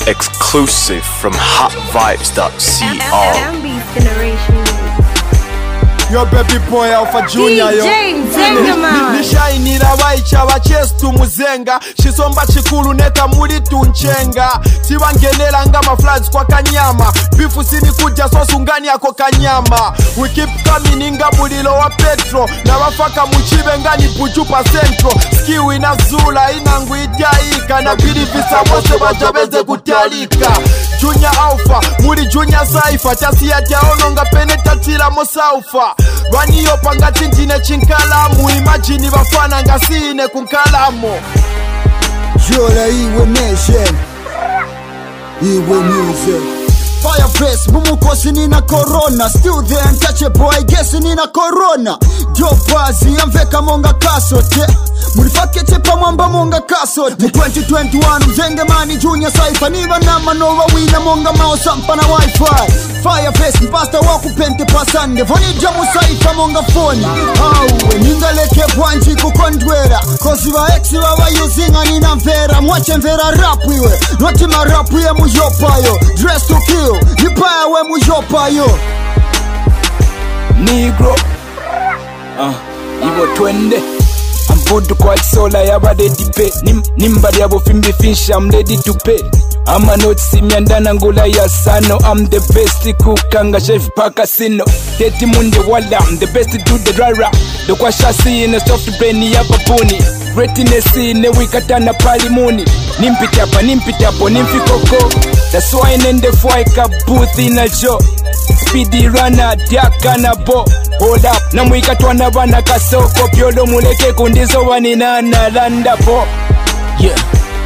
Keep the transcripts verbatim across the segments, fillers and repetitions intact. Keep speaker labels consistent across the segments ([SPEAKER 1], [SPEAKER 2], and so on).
[SPEAKER 1] Exclusive from hot vibes dot co.
[SPEAKER 2] Your baby boy Alpha Junior yo Nishainira waicha wachestu muzenga Shisomba chikulu neta muli tunchenga Tiwangenela ngama floods kwa kanyama Bifu sini kuja sosu ngani yako kanyama We keep coming inga mulilo wa petro Na wafaka mchibe ngani puchupa centro Skiu inazula inangu itiaika Na bili visa wose wajabeze kutalika Junior Alpha, muli Junior Cypher Chasi ya jaono nga penetatila mosaufa Wani yopa nga tinjine chinkalamu Imagine wafana nga sine kunkalamu
[SPEAKER 3] Yola iwe nation Iwe music Fireface, mumukosi nina corona Still the untouchable, I guess nina corona Jopazi, amveka monga kasote Mulifakete pa mwamba monga kasote Mu twenty twenty-one, mzenge mani Junior Cypher Niva nama nova wina monga mao sampa na wifi Fireface, mpasta waku pente pasande Voni jamu Cypher monga phone Awe, ningaleke pwanji kukondwera Kozi wa exi wa wa using anina mvera Mwache mvera rap iwe Noti ma rap ye mujopa yo Dress to kill Nipaya we mujopa yo
[SPEAKER 4] Negro Ah, uh, Ivo twende I'm good to quite sola yabade dipe Nim, Nimbadi yabo fimbi finch I'm ready to pay I'm a not see me andana ngula ya sano I'm the best kukanga chef paka sino Teti munde wala I'm the best to do the dry rap The kwa shasi in a soft brain ya papuni Greatness in a wikatana pali muni Nimpiti hapa nimpiti hapo nimfi koko That's why I nende fwaika booth in a show Speedy runner diaka na bo Hold up na mwikatwana bana kasoko Pyolo muleke kundizo wanina na landa po Yeah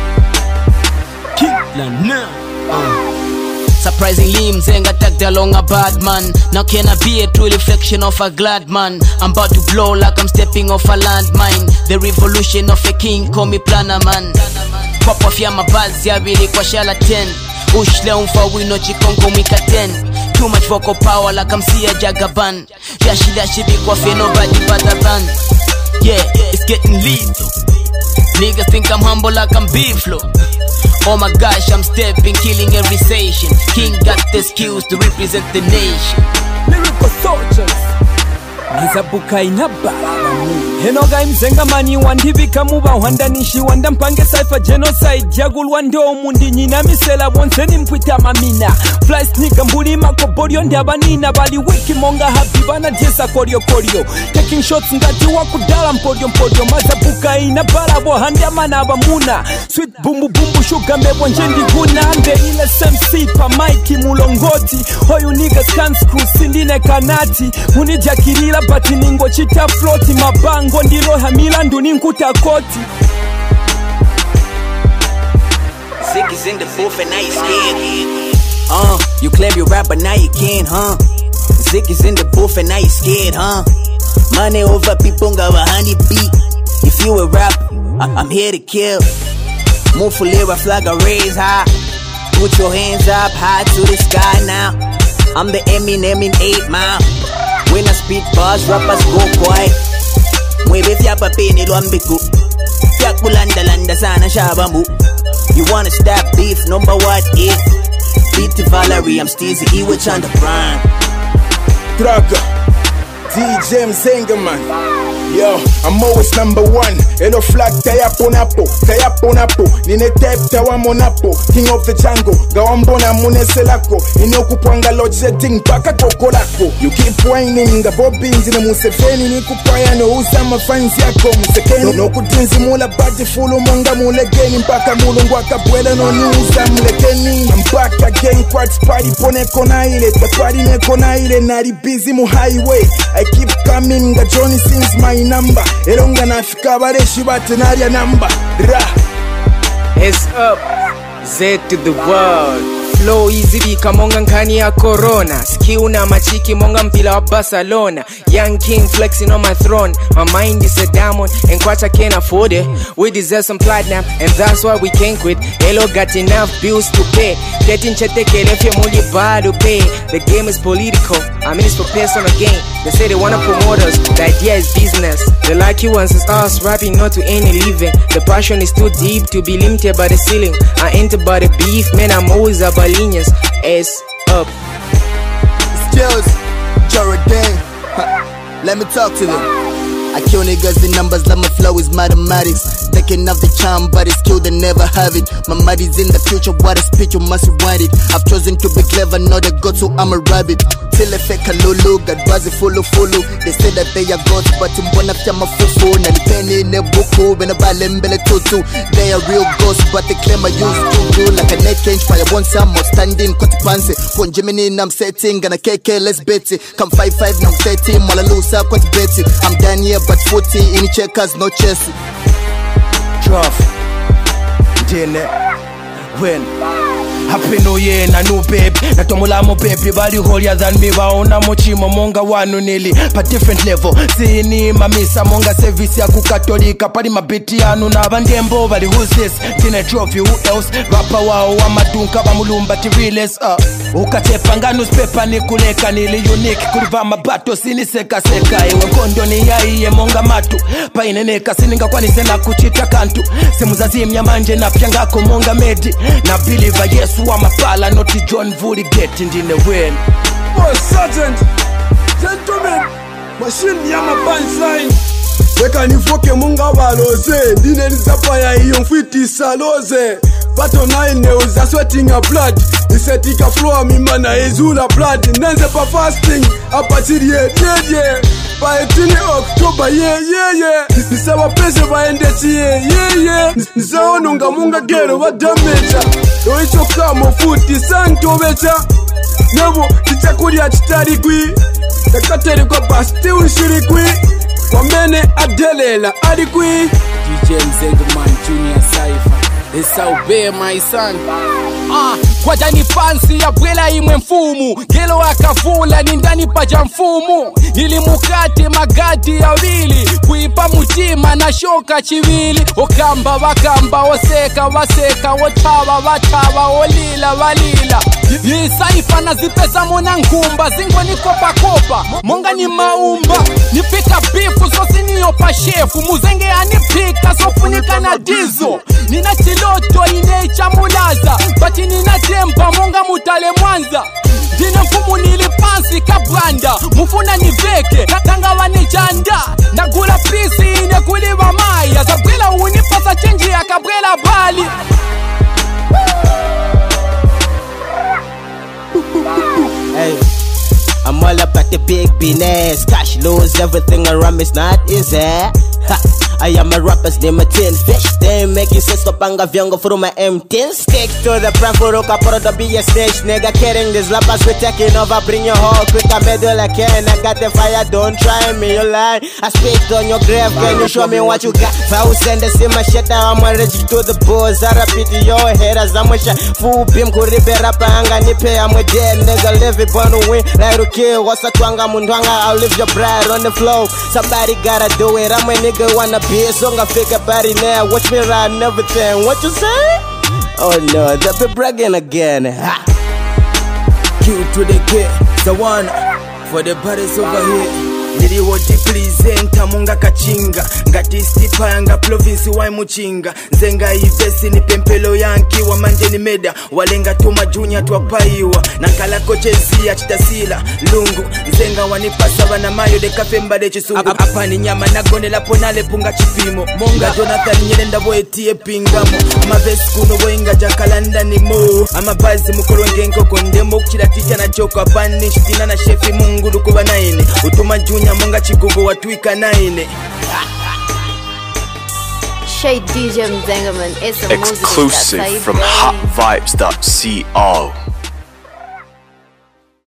[SPEAKER 4] Kila na uh.
[SPEAKER 5] Surprisingly, mzenga tagged along a bad man. Now can I be a true reflection of a glad man? I'm about to blow like I'm stepping off a landmine. The revolution of a king, call me Plana man. Pop off ya mabazi ya bili kwa shala ten. Ushle umfa wino chikongo mwika ten. Too much vocal power like I'm Sia Jagaban. Yashi dashi be kwa fe nobody better than. Yeah, it's getting lit. Niggas think I'm humble like I'm B-Flow. Oh my gosh, I'm stepping, killing every station. King got the skills to represent the nation.
[SPEAKER 4] Lyrical soldiers Nizabuka inabara Henoga imzenga mani wandibika muba Wandanishi wanda mpange Cypher genocide Jagul wando umundi nyina misela Wonseni mpwita mamina Fly sneaker mbuli mako bodio Ndiabanina bali wiki monga habibana Jesa koryo koryo Taking shots ngati wakudala mpodio mpodio Mazabuka inabara bohanda manaba muna Sweet bumbu bumbu shuga mebo njendi guna Ande ile semsi pa maiki mulongoti Hoyu niggas can't screw sindine kanati Unijakirila bati ningo chita floti Mabango ndilo hamila nduni nkuta koti
[SPEAKER 5] Zick is in the booth and now you scared Uh, you claim you rap but now you can't, huh? Zick is in the booth and now you scared, huh? Money over people ngawa honey beat If you a rap, I I'm here to kill Move for lyra flag I raise high Put your hands up high to the sky now I'm the Eminem in eight mile When I speak bars, rappers go quiet Mwebe fyapa peni lwambiku Fyakulanda landa sana shabamu You wanna stop beef, number what if Beat to Valerie, I'm Steezy Iwe Chanda Prime
[SPEAKER 6] Traga D J Mzenga man Yo, I'm always number one Elo flag tayapo napo, tayapo napo Nine type tawamo napo King of the jungle, gawambona munese lako Inokupwanga lodge setting paka toko lako You keep whining, nga bobinzi na musefeni Nikupaya no usa mafanzi yako musekeni No kutinzi mula bati fulu monga mulegeni Mpaka mulungu akabwela no niusa mlekeni I'm back again, quartz party pone kona ile The party ne kona ile, nari busy mu highway I keep coming, nga Johnny since my number Elonga nafika bareshi batenaria number Ra
[SPEAKER 7] It's up, Z to the world Flow izibika monga nkani ya corona. Skill na machiki monga mpila wa Barcelona. Young king flexing on my throne. My mind is a diamond and quite I can't afford it. We deserve some platinum and that's why we can't quit. Hello got enough bills to pay. Getting chetekele if you muli bad to pay. The game is political, I mean it's for personal gain. They say they wanna promote us, the idea is business. The lucky ones is us rapping not to any living. The passion is too deep to be limited by the ceiling. I enter by the beef, man I'm always a balinias. S up.
[SPEAKER 3] Skills, Jordan. Huh. Let me talk to them. I kill niggas in numbers like my flow is mathematics. They can have the charm but it's skill they never have it. My mind is in the future, what I speak you must rewind it. I've chosen to be clever, not a god so I'm a rabbit. Till I fake a lulu, God was a follow follow. They say that they are gods but in one of them a fufu. Na the penny in a buku, when a balembele tutu. They are real ghosts but they claim I use to like a neck change fire one some more standing cut panse. Kon Gemini I'm setting gonna K K let's bet it. Come five five now thirty, mala loose up quite betty. I'm done here but forty in checkers no chess.
[SPEAKER 2] Drop Dine When Happy New Year na new babe. Natomula mo baby bali holier than me. Waona mochimo monga wanu nili pa different level. Sini mamisa monga service ya kukatolika. Pali mabiti anu na bandembo bali who's this? Dine trophy who else? Rapper wao wa madunka ba mulumba tiriless uh. Ukatepa nga newspaper ni kuleka nili unique. Kuliva mabato sini seka seka. Ewe kondo ni ya iye monga matu. Pa ineneka sininga kwa nisena kuchita kantu. Semuzazim ya manje na piangako monga medi. Na believer yes I'm a pala, not the John Vuli getting in the wind.
[SPEAKER 6] Oh, Sergeant, gentlemen, machine yama punchline. Weka nifoke munga waloze. Dine nizapaya iyo mfiti saloze. Bato nine uza sweating a blood. Isetika flow mimana izula blood. Nenze pa fasting, apatiri ye ye ye. By eighteen October, yeah, yeah, yeah. Nisawa pese vaendeti, yeah, yeah, yeah. Nisawa nunga munga gero wa damage. Do icho kamo futi santo vecha. Nebo, tichakuri achitari kwi. Takateri kwa basti unshiri kwi. Wamene adelela adi kwi.
[SPEAKER 4] D J Mzengaman Junior Cypher. It's how bear my son. Ah, kwa jani fansi ya bwela imwe mfumu. Gelo akavula ni ndani paja mfumu. Nilimukate magati ya wili. Kuipa mutima na shoka chiwili. Okamba wakamba oseka waseka. Otawa watawa olila walila. Yisaifa na zipesa mona nkumba. Zingo ni kopa kopa. Monga ni maumba. Nipika bifu sosi ni yopa shefu. Muzenge anipika sofunika na dizo. Nina chiloto inecha mulaza. Bati nina tempa monga mutale Mwanza. Dina mfumu nilipansi kabranda. Mufuna niveke katanga wanijanda. Nagula pisi ine kuliwa maya. Zabrela unipasa chenji ya kabrela bali.
[SPEAKER 5] Hey, I'm all about the big business. Cash lose everything around me, it's not easy. Ha. I am a rapper's name a tin fish. They making sense to banga vyango through my M ten. Stick to the plan for Roka Poro to be a snitch. Nigga kidding, these lappers we taking over. Bring your whole quick, I made all I can. I got the fire, don't try me, you lie. I spit on your grave, can you show me what you got? If I will send the same shit, I'm allergic to the boys. I repeat your haters, I'm a shot. Full beam, could be rapper, hanga nipe, I'm a dead nigga, live it, born to win. Like to kill, what's a twanga mundwanga? I'll leave your bride on the floor. Somebody gotta do it, I'm a nigga wanna be a song, I fake a body now. Watch me riding everything. What you say? Oh no, they'll be bragging again. Ha.
[SPEAKER 7] Q to the kid, the one for the bodies over here. Nili woti presenta munga kachinga. Ngati stipa yanga province wa muchinga. Nzenga ivesi ni pempelo yanki wa manje ni meda. Walenga tuma junior tuwapaiwa. Nankala kochezia chitasila lungu. Nzenga wanipasa wana mayo de kafemba de chisungu. Apa ni nyama nagone la ponale punga chipimo. Monga Jonathan nyelenda boetie pingamo. Ama vesi kuno wenga jakalanda ni mo. Ama bazi mukoro ngenko kondemo. Kuchila tija na choko abani shitina na shefi mungu dukuba naine. Utuma junior monga chigugu watuika naine.
[SPEAKER 8] Shay D J Mzengaman is a
[SPEAKER 1] exclusive from hot vibes dot co.